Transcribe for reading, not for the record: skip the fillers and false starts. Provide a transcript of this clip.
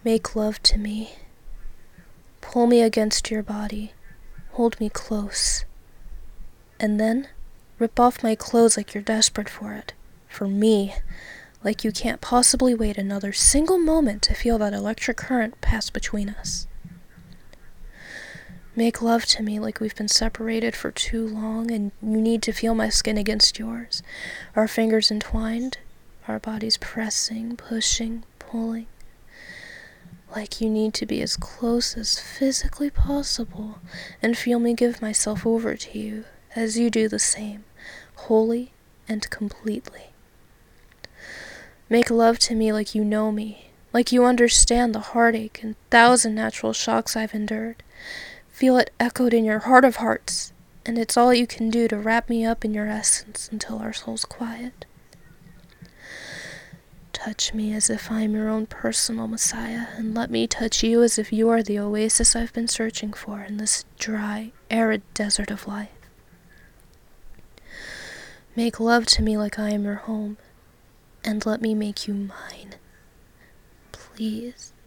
Make love to me. Pull me against your body. Hold me close. And then, rip off my clothes like you're desperate for it. For me. Like you can't possibly wait another single moment to feel that electric current pass between us. Make love to me like we've been separated for too long and you need to feel my skin against yours. Our fingers entwined, our bodies pressing, pushing, pulling. Like you need to be as close as physically possible and feel me give myself over to you as you do the same, wholly and completely. Make love to me like you know me, like you understand the heartache and 1,000 natural shocks I've endured. Feel it echoed in your heart of hearts, and it's all you can do to wrap me up in your essence until our souls quiet. Touch me as if I'm your own personal Messiah, and let me touch you as if you are the oasis I've been searching for in this dry, arid desert of life. Make love to me like I am your home, and let me make you mine. Please.